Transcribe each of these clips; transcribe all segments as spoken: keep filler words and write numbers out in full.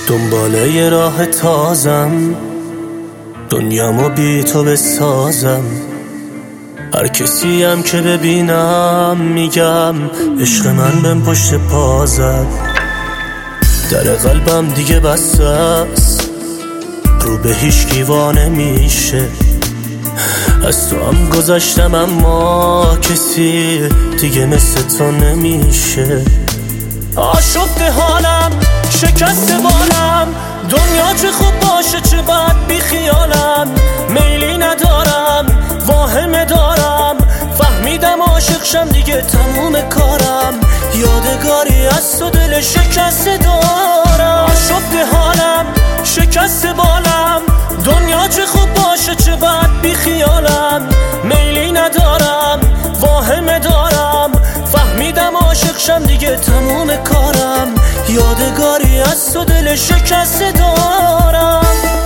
دنباله یه راه تازم، دنیامو بی تو بسازم. هر کسی هم که ببینم میگم عشق من بهم پشت پا زد. در قلبم دیگه بسته است، رو به هیچ کی نمیشه. از تو هم گذاشتم اما کسی دیگه مثل تو نمیشه. آشفته حالم، شکست بالم، دنیا چه خوب باشه چه بد بی خیالم. میلی ندارم، واهمه دارم، فهمیدم عاشق شم دیگه تموم کارم. یادگاری از تو دل شکست دارم. آشفته حالم، شکست بالم، دنیا چه خوب باشه چه بد بی خیالم. میلی ندارم، واهمه دارم، فهمیدم عاشق شم دیگه تموم کارم. یادگاری از تو دل شکست دارم.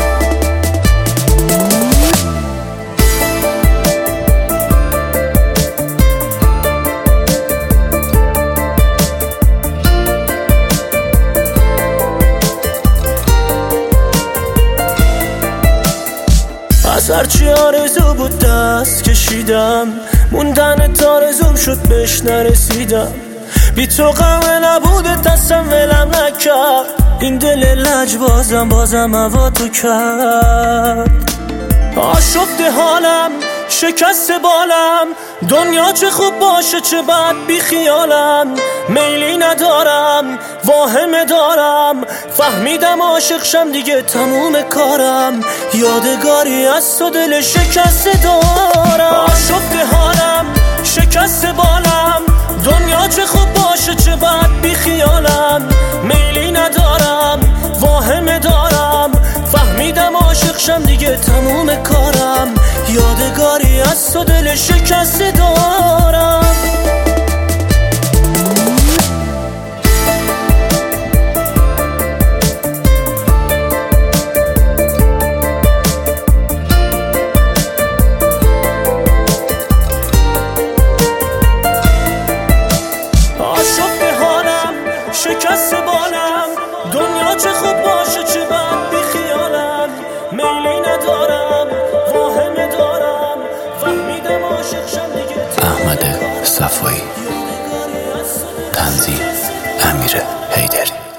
از هرچی آرزو بود دست کشیدم، موندن تارزوم شد بهش نرسیدم. بی تو غمه نبوده دستم ولم نکرد، این دل لج بازم بازم هوا تو کرد. آشفته حالم، شکست بالم، دنیا چه خوب باشه چه بد بی خیالم. میلی ندارم، واهمه دارم، فهمیدم عاشق شم دیگه تموم کارم. یادگاری از تو دل شکست دارم. آشفته حالم، شکست بالم، دنیا چه خوب باشه چه بد بی خیالم. میلی ندارم، واهمه دارم، فهمیدم عاشق شم دیگه تموم کارم. یادگاری از تو دل شکست دارم. آشفته حالم، شکست بالم، دنیا چه خوب باشه چه بد بی خیالم. میلی ندارم، واهمه دارم، فهمیدم عاشق شم دیگه. احمد صفایی، تنظیم امیر حیدری.